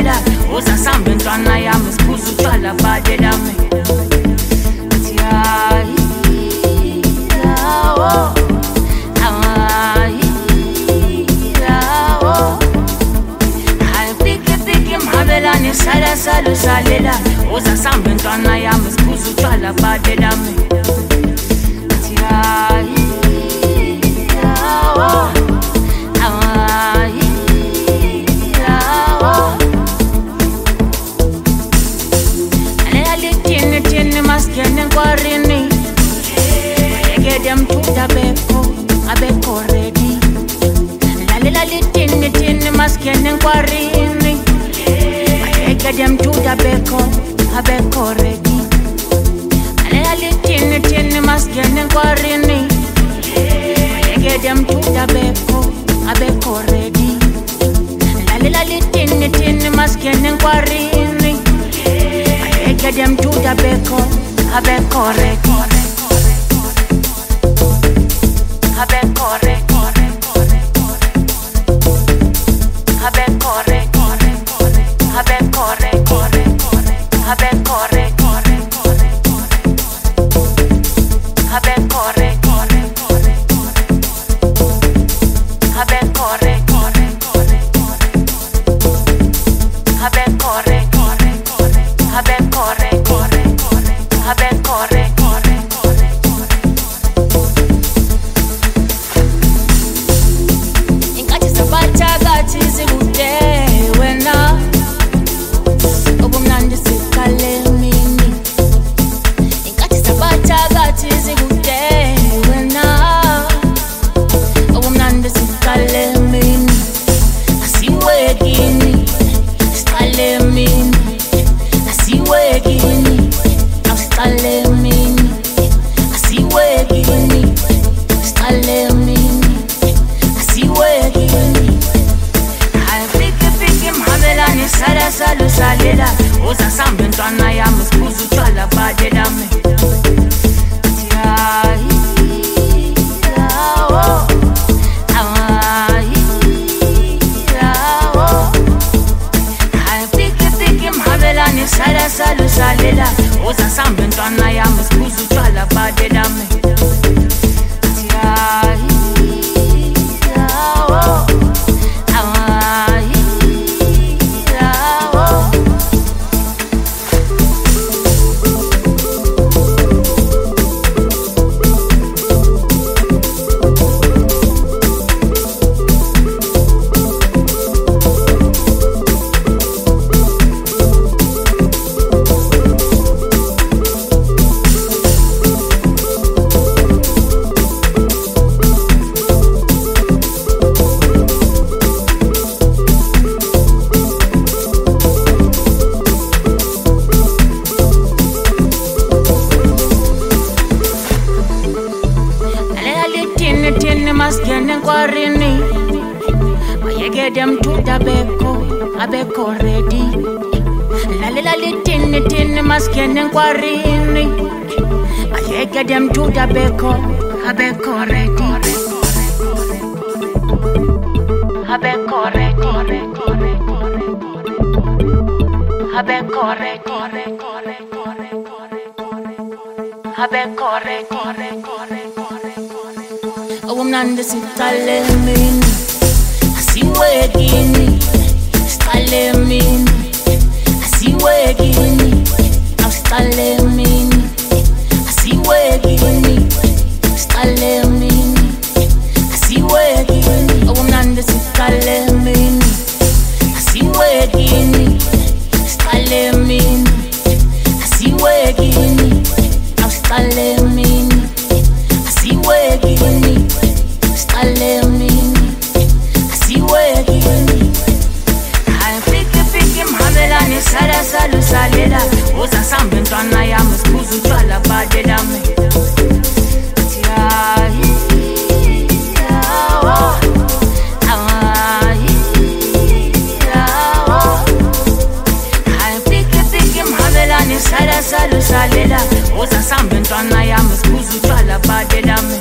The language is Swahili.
salela uzasamba intwana yami siphuza utshwala badelami athi hayi lawo hayi lawo hayi piki mhabelani sala salela uzasamba intwana yami siphuza utshwala badelami athi hayi lawo Maskene kwarini Egede mtuda abeko ready Lalila litini maskene kwarini Egede mtuda abeko ready Lalila litini maskene kwarini Egede mtuda abeko ready Lalila litini maskene kwarini Egede mtuda abeko ready Salela uzasamba intwana yami siphuza utshwala badelami athi hayi lawo hayi lawo hayi piki mhabelani salela uzasamba intwana yami siphuza utshwala badelami athi hayi lawo Maskene kwarini Mayegede mtuda abeko ready Lalila litini maskene kwarini Mayegede mtuda abeko ready Abeko ready Umnandi sitalemini asiwekini sitalemini asiwekini sitalemini asiwekini sitalemini asiwekini umnandi sitalemini asiwekini sitalemini asiwekini sitalemini asiwekini salela uzasamba intwana yami siphuza utshwala badelami athi hayi lawo hayi lawo hayi piki mhabelani salela uzasamba intwana yami siphuza utshwala badelami